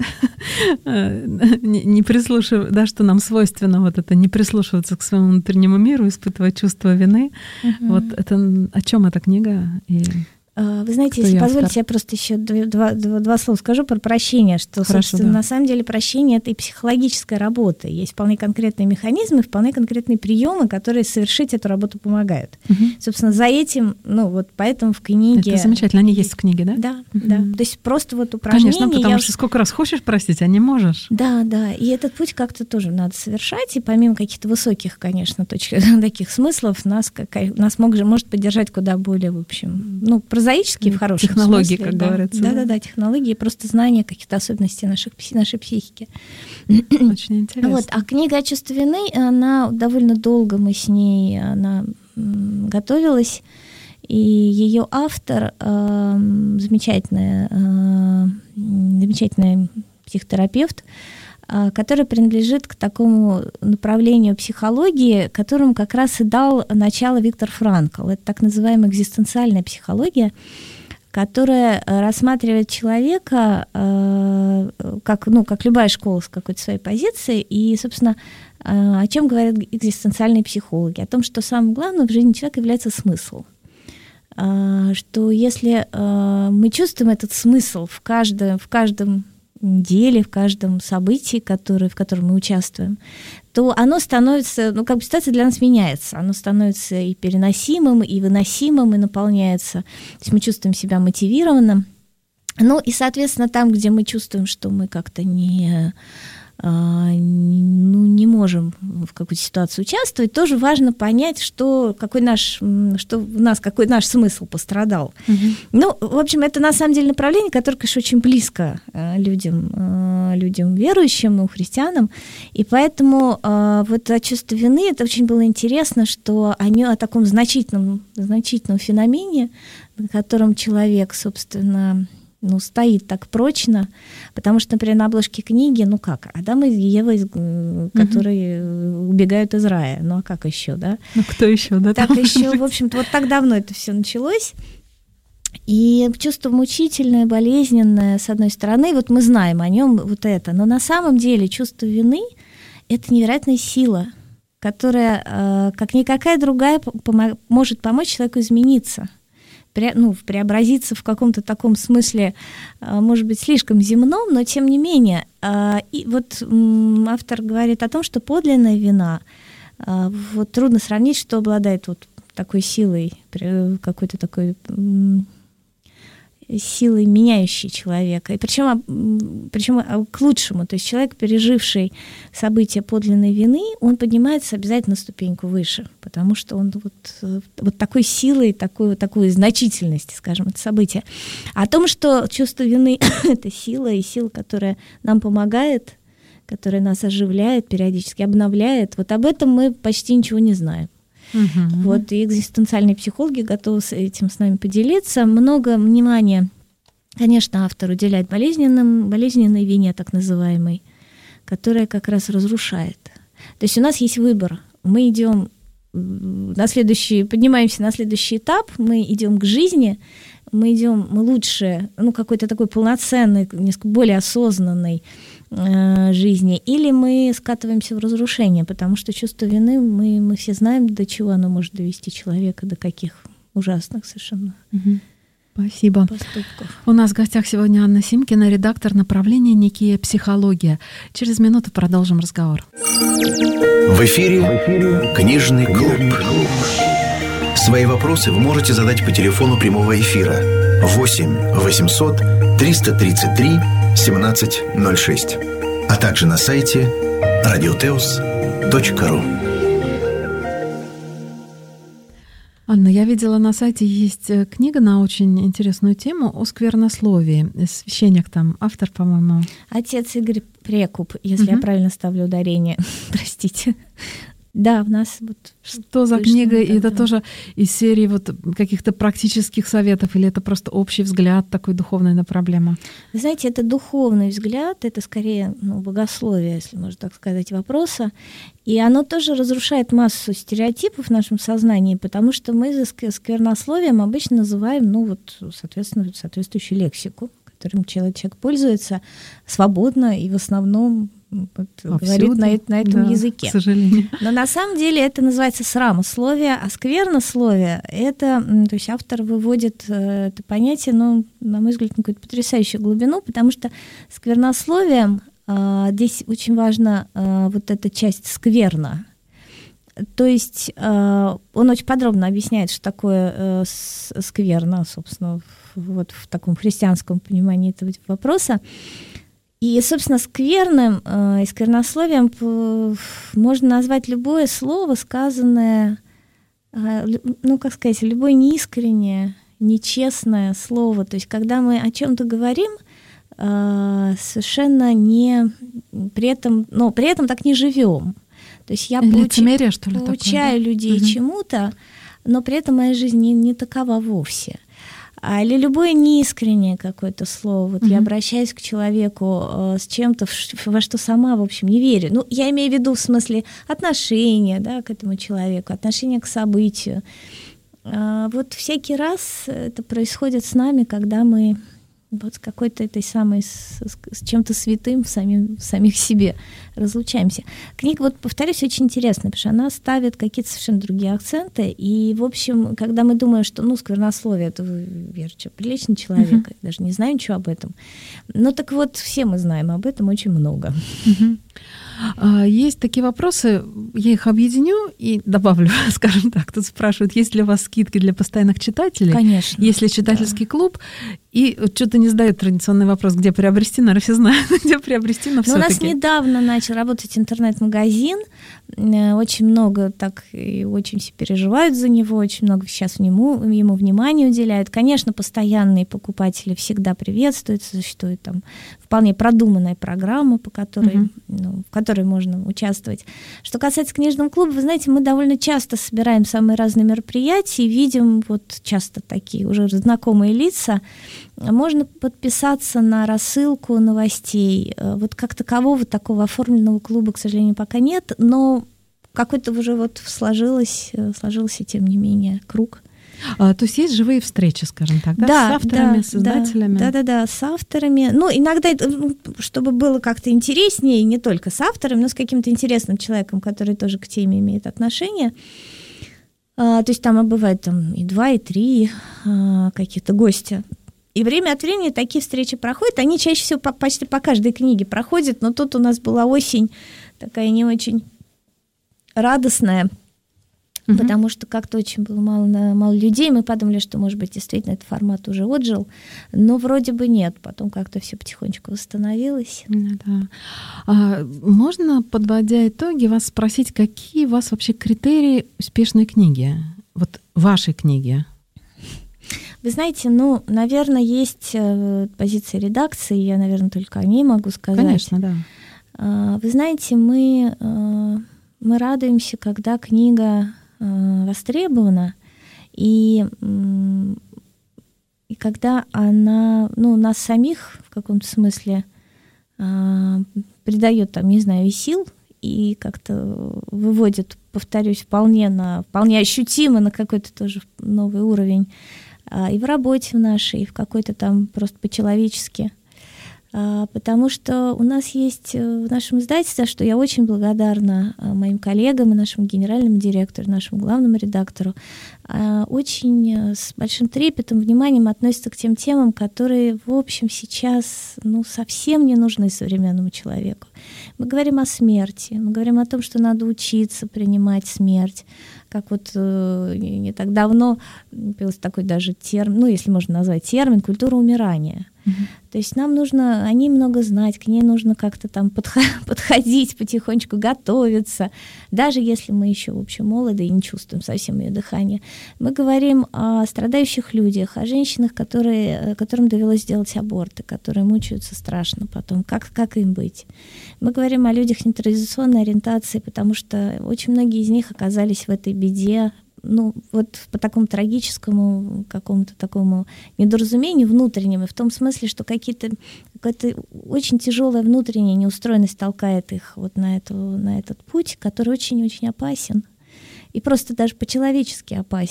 не прислушиваемся, да, что нам свойственно вот это не прислушиваться к своему внутреннему миру, испытывать чувство вины. Вот это о чем эта книга? И... Вы знаете, если позволите, я просто еще два, два, два слова скажу про прощение, что, Хорошо, собственно, да. на самом деле прощение — это и психологическая работа. Есть вполне конкретные механизмы, вполне конкретные приемы, которые совершить эту работу помогают. Угу. Собственно, за этим, ну вот поэтому в книге... Это замечательно, они есть в книге, да? Да, угу. да. То есть просто вот упражнения... Конечно, потому я... что сколько раз хочешь простить, а не можешь. Да, да, и этот путь как-то тоже надо совершать, и помимо каких-то высоких, конечно, точек, таких смыслов, нас, как, нас мог, может поддержать куда более, в общем, ну, прозаические в хорошем технологии, смысле. как да. говорится. Да, да, да, технологии, просто знание каких-то особенностей наших, нашей психики. Очень интересно. Вот, а книга о чувстве вины, она довольно долго мы с ней, она готовилась, и ее автор, э, замечательная, э, замечательный психотерапевт, который принадлежит к такому направлению психологии, которому как раз и дал начало Виктор Франкл. Это так называемая экзистенциальная психология, которая рассматривает человека э, как, ну, как любая школа с какой-то своей позицией. И, собственно, э, о чем говорят экзистенциальные психологи? О том, что самым главным в жизни человека является смысл. Э, что если э, мы чувствуем этот смысл в каждом, в каждом деле, в каждом событии, которое, в котором мы участвуем, то оно становится, ну, как бы ситуация для нас меняется, оно становится и переносимым, и выносимым, и наполняется. То есть мы чувствуем себя мотивированным. Ну, и, соответственно, там, где мы чувствуем, что мы как-то не, а, ну, не можем в какой-то ситуации участвовать, тоже важно понять, что, какой наш, что у нас, какой наш смысл пострадал. Угу. Ну, в общем, это на самом деле направление, которое, конечно, очень близко людям, людям верующим, ну, христианам, и поэтому вот о чувстве вины это очень было интересно, что они о таком значительном, значительном феномене, на котором человек, собственно, ну, стоит так прочно, потому что, например, на обложке книги, ну как, Адам и Ева, которые угу. убегают из рая, ну а как еще, да? Ну кто еще, да? Так еще, в общем-то, вот так давно это все началось. И чувство мучительное, болезненное, с одной стороны, вот мы знаем о нем вот это, но на самом деле чувство вины — это невероятная сила, которая, как никакая другая, может помочь человеку измениться. Ну, преобразиться в каком-то таком смысле, может быть, слишком земном, но тем не менее. И вот автор говорит о том, что подлинная вина, вот трудно сравнить, что обладает вот такой силой, какой-то такой силой, меняющей человека. И причем, причем к лучшему. То есть человек, переживший события подлинной вины, он поднимается обязательно на ступеньку выше, потому что он вот, вот такой силой, такой, такой значительности, скажем, это событие. А о том, что чувство вины — это сила, и сила, которая нам помогает, которая нас оживляет периодически, обновляет, вот об этом мы почти ничего не знаем. Uh-huh. Вот, и экзистенциальные психологи готовы с этим с нами поделиться. Много внимания, конечно, автор уделяет болезненным, болезненной вине, так называемой, которая как раз разрушает. То есть у нас есть выбор. Мы идем на следующий, поднимаемся на следующий этап, мы идем к жизни, мы идем лучше, ну, какой-то такой полноценной, несколько более осознанной э, жизни, или мы скатываемся в разрушение, потому что чувство вины, мы, мы все знаем, до чего оно может довести человека, до каких ужасных совершенно угу. Спасибо. поступков. У нас в гостях сегодня Анна Симкина, редактор направления «Никея. Психология». Через минуту продолжим разговор. В эфире, в эфире «Книжный клуб». Свои вопросы вы можете задать по телефону прямого эфира восемь восемьсот триста тридцать три семнадцать ноль шесть, а также на сайте радиотеус точка ру. Анна, я видела, на сайте есть книга на очень интересную тему о сквернословии. Священник там, автор, по-моему. Отец Игорь Прекуп, если угу. я правильно ставлю ударение. Простите. Да, у нас вот... Что за книга? И это тоже из серии вот каких-то практических советов, или это просто общий взгляд такой духовный на проблему? Вы знаете, это духовный взгляд, это скорее ну, богословие, если можно так сказать, вопроса. И оно тоже разрушает массу стереотипов в нашем сознании, потому что мы за сквернословием обычно называем, ну вот, соответственно, соответствующую лексику, которым человек пользуется свободно и в основном вот, говорит на, на этом да, языке. К сожалению. Но на самом деле это называется срамословие, а сквернословие — это, то есть автор выводит это понятие, ну, на мой взгляд, на какую-то потрясающую глубину, потому что сквернословием здесь очень важна вот эта часть скверно. То есть он очень подробно объясняет, что такое скверно, собственно, вот в таком христианском понимании этого вопроса. И, собственно, скверным и сквернословием можно назвать любое слово, сказанное, ну, как сказать, любое неискреннее, нечестное слово. То есть когда мы о чем-то говорим, совершенно не при этом, ну, при этом так не живем. То есть я лицемерие, что ли, получаю такое, да? людей угу. чему-то, но при этом моя жизнь не, не такова вовсе. А, или любое неискреннее какое-то слово. Вот угу. я обращаюсь к человеку э, с чем-то, в, во что сама, в общем, не верю. Ну, я имею в виду в смысле отношения, да, к этому человеку, отношения к событию. А, вот всякий раз это происходит с нами, когда мы вот с какой-то этой самой, с, с чем-то святым в, самим, в самих себе разлучаемся. Книга, вот повторюсь, очень интересная, потому что она ставит какие-то совершенно другие акценты, и, в общем, когда мы думаем, что, ну, сквернословие, это вы, Вера, что, приличный человек, uh-huh. даже не знаю ничего об этом. Ну, так вот, все мы знаем об этом очень много. Uh-huh. Есть такие вопросы, я их объединю и добавлю, скажем так. Тут спрашивают, есть ли у вас скидки для постоянных читателей? Конечно. Есть ли читательский да. клуб? И что-то не задают традиционный вопрос, где приобрести, наверное, все знают, где приобрести, но всё-таки. У нас недавно начал работать интернет-магазин, очень много так и очень все переживают за него, очень много сейчас ему, ему внимания уделяют. Конечно, постоянные покупатели всегда приветствуются, существует там вполне продуманная программа, по которой, uh-huh. ну, в которой можно участвовать. Что касается книжного клуба, вы знаете, мы довольно часто собираем самые разные мероприятия и видим вот часто такие уже знакомые лица. Можно подписаться на рассылку новостей. Вот как такового такого оформленного клуба, к сожалению, пока нет, но какой-то уже вот сложилось, сложился, тем не менее, круг. А, то есть есть живые встречи, скажем так, да? Да, с авторами, да, с издателями? Да, да, да, с авторами. Ну, иногда, чтобы было как-то интереснее, не только с автором, но с каким-то интересным человеком, который тоже к теме имеет отношение. А, то есть там бывает там, и два, и три а, каких-то гостя. И время от времени такие встречи проходят. Они чаще всего по, почти по каждой книге проходят, но тут у нас была осень такая не очень радостная, uh-huh. потому что как-то очень было мало, мало людей. Мы подумали, что, может быть, действительно этот формат уже отжил, но вроде бы нет. Потом как-то все потихонечку восстановилось. Да. А можно, подводя итоги, вас спросить, какие у вас вообще критерии успешной книги? Вот вашей книги? Вы знаете, ну, наверное, есть э, позиция редакции, я, наверное, только о ней могу сказать. Конечно, да. Э, вы знаете, мы, э, мы радуемся, когда книга э, востребована, и, э, и когда она, ну, нас самих в каком-то смысле э, придает, там, не знаю, и сил, и как-то выводит, повторюсь, вполне, на, вполне ощутимо на какой-то тоже новый уровень. И в работе в нашей, и в какой-то там просто по-человечески. Потому что у нас есть в нашем издательстве, что я очень благодарна моим коллегам и нашему генеральному директору, нашему главному редактору, очень с большим трепетом, вниманием относятся к тем темам, которые, в общем, сейчас ну, совсем не нужны современному человеку. Мы говорим о смерти, мы говорим о том, что надо учиться принимать смерть. Как вот э, не так давно появился такой даже термин, ну, если можно назвать термин, культура умирания. Uh-huh. То есть нам нужно о ней много знать, к ней нужно как-то там подх- подходить, потихонечку готовиться, даже если мы еще, в общем, молоды и не чувствуем совсем ее дыхания. Мы говорим о страдающих людях, о женщинах, которые, которым довелось сделать аборты, которые мучаются страшно потом, как, как им быть. Мы говорим о людях нетрадиционной ориентации, потому что очень многие из них оказались в этой беде, ну, вот по такому трагическому какому-то такому недоразумению внутреннему, в том смысле, что какие-то, какая-то очень тяжелая внутренняя неустроенность толкает их вот на, эту, на этот путь, который очень-очень опасен. И просто даже по-человечески опасен.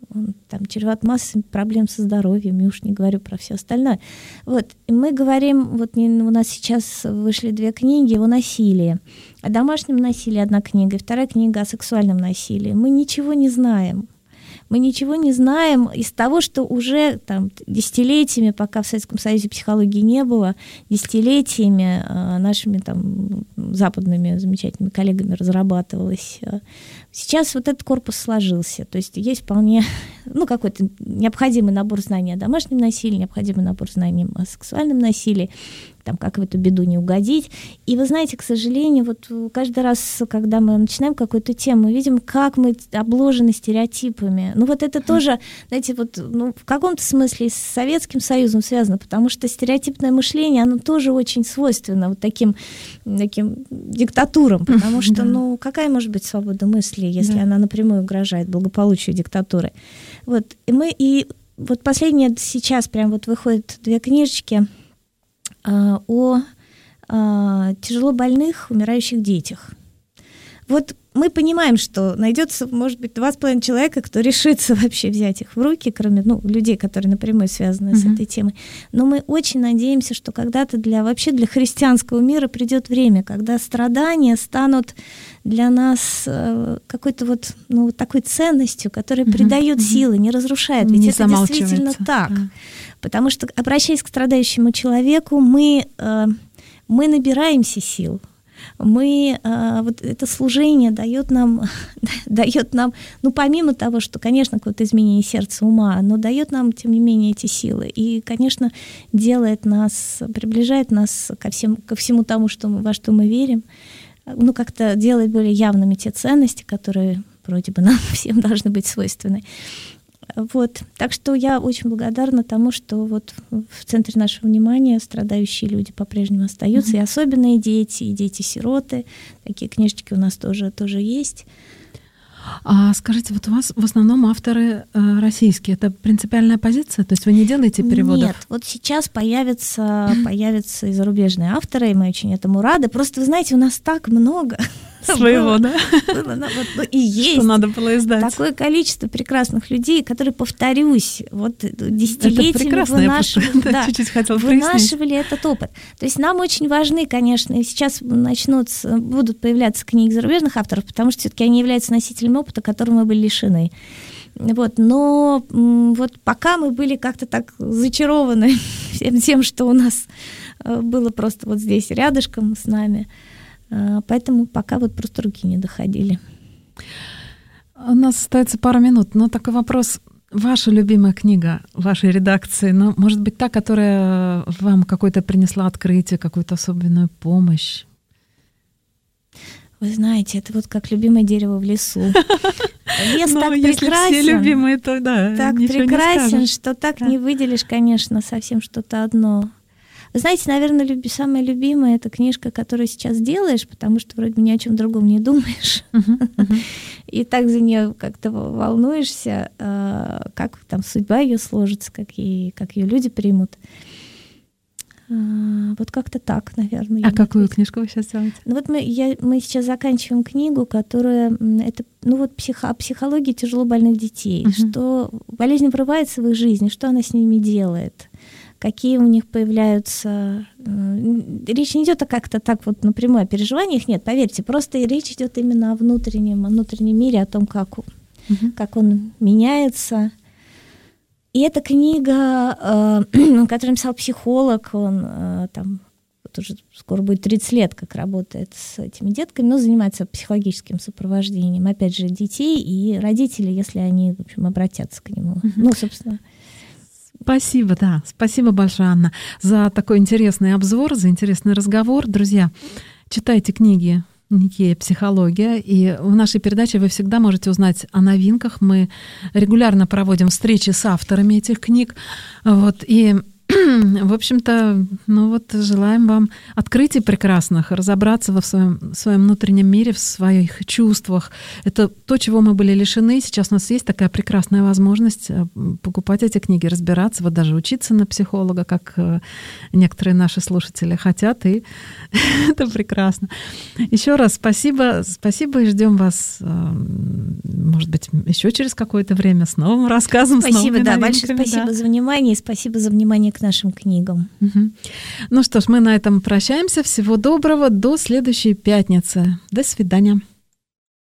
Он там чреват массой проблем со здоровьем, и уж не говорю про все остальное. Вот. И мы говорим, вот у нас сейчас вышли две книги о насилии. О домашнем насилии одна книга, и вторая книга о сексуальном насилии. Мы ничего не знаем. Мы ничего не знаем из того, что уже там, десятилетиями, пока в Советском Союзе психологии не было, десятилетиями э, нашими там, западными замечательными коллегами разрабатывалось. Сейчас вот этот корпус сложился. То есть есть вполне ну, какой-то необходимый набор знаний о домашнем насилии, необходимый набор знаний о сексуальном насилии, там, как в эту беду не угодить. И вы знаете, к сожалению, вот каждый раз, когда мы начинаем какую-то тему, мы видим, как мы обложены стереотипами. Ну вот это тоже, знаете, вот, ну, в каком-то смысле с Советским Союзом связано, потому что стереотипное мышление, оно тоже очень свойственно вот таким, таким диктатурам, потому что, ну, какая может быть свобода мысли, если да. она напрямую угрожает благополучию диктатуры. Вот, и мы, и вот последнее сейчас прям вот выходят две книжечки о, о тяжело больных, умирающих детях. Вот мы понимаем, что найдется, может быть, два с половиной человека, кто решится вообще взять их в руки, кроме ну, людей, которые напрямую связаны mm-hmm. с этой темой. Но мы очень надеемся, что когда-то для, вообще для христианского мира придет время, когда страдания станут для нас какой-то вот ну, такой ценностью, которая mm-hmm. придает mm-hmm. силы, не разрушает. Ведь не это действительно так. Mm-hmm. Потому что, обращаясь к страдающему человеку, мы, э, мы набираемся сил. Мы, э, вот это служение дает нам, дает нам, ну, помимо того, что, конечно, какое-то изменение сердца, ума, но дает нам, тем не менее, эти силы. И, конечно, делает нас, приближает нас ко, всем, ко всему тому, что мы, во что мы верим. Ну, как-то делает более явными те ценности, которые вроде бы нам всем должны быть свойственны. Вот. Так что я очень благодарна тому, что вот в центре нашего внимания страдающие люди по-прежнему остаются, mm-hmm. и особенные дети, и дети-сироты. Такие книжечки у нас тоже, тоже есть. А скажите, вот у вас в основном авторы э, российские. Это принципиальная позиция? То есть вы не делаете переводов? Нет, вот сейчас появятся, появятся и зарубежные авторы, и мы очень этому рады. Просто, вы знаете, у нас так много своего, да? Было, вот, ну, и есть что надо было издать. Такое количество прекрасных людей, которые, повторюсь, вот десятилетиями вынашивали, да, чуть-чуть хотела вынашивали этот опыт. То есть нам очень важны, конечно, и сейчас начнутся, будут появляться книги зарубежных авторов, потому что все-таки они являются носителями опыта, которого мы были лишены. Вот, но вот пока мы были как-то так зачарованы всем тем, что у нас было просто вот здесь рядышком с нами, поэтому пока вот просто руки не доходили. У нас остается пара минут, но такой вопрос. Ваша любимая книга вашей редакции, ну, может быть, та, которая вам какое-то принесла открытие, какую-то особенную помощь? Вы знаете, это вот как любимое дерево в лесу. Лес ну, так если прекрасен, все любимые, то да, так прекрасен, что так да. не выделишь, конечно, совсем что-то одно. Вы знаете, наверное, люби, самая любимая — это книжка, которую сейчас делаешь, потому что вроде бы ни о чем другом не думаешь. Uh-huh, uh-huh. И так за нее как-то волнуешься, как там судьба ее сложится, как, ей, как ее люди примут. Вот как-то так, наверное. А какую ответила. Книжку вы сейчас делаете? Ну вот мы, я, мы сейчас заканчиваем книгу, которая это, ну вот психо, психология тяжело больных детей, uh-huh. что болезнь врывается в их жизнь, что она с ними делает, какие у них появляются... Речь не идет о как-то так вот напрямую о переживаниях, нет, поверьте, просто речь идет именно о внутреннем, о внутреннем мире, о том, как, uh-huh. как он меняется. И эта книга, э, которую написал психолог, он э, там вот уже скоро будет тридцать лет, как работает с этими детками, но занимается психологическим сопровождением, опять же, детей и родителей, если они, в общем, обратятся к нему. Uh-huh. Ну, собственно... Спасибо, да. Спасибо большое, Анна, за такой интересный обзор, за интересный разговор. Друзья, читайте книги Никея «Психология». И в нашей передаче вы всегда можете узнать о новинках. Мы регулярно проводим встречи с авторами этих книг. Вот, и В общем-то, ну вот желаем вам открытий прекрасных, разобраться во своем, в своем внутреннем мире, в своих чувствах. Это то, чего мы были лишены. Сейчас у нас есть такая прекрасная возможность покупать эти книги, разбираться, вот даже учиться на психолога, как некоторые наши слушатели хотят, и это прекрасно. Еще раз спасибо, спасибо, и ждем вас, может быть, еще через какое-то время с новым рассказом. Спасибо, да, большое спасибо да. за внимание, и спасибо за внимание к нашим книгам. Угу. Ну что ж, мы на этом прощаемся. Всего доброго, до следующей пятницы. До свидания.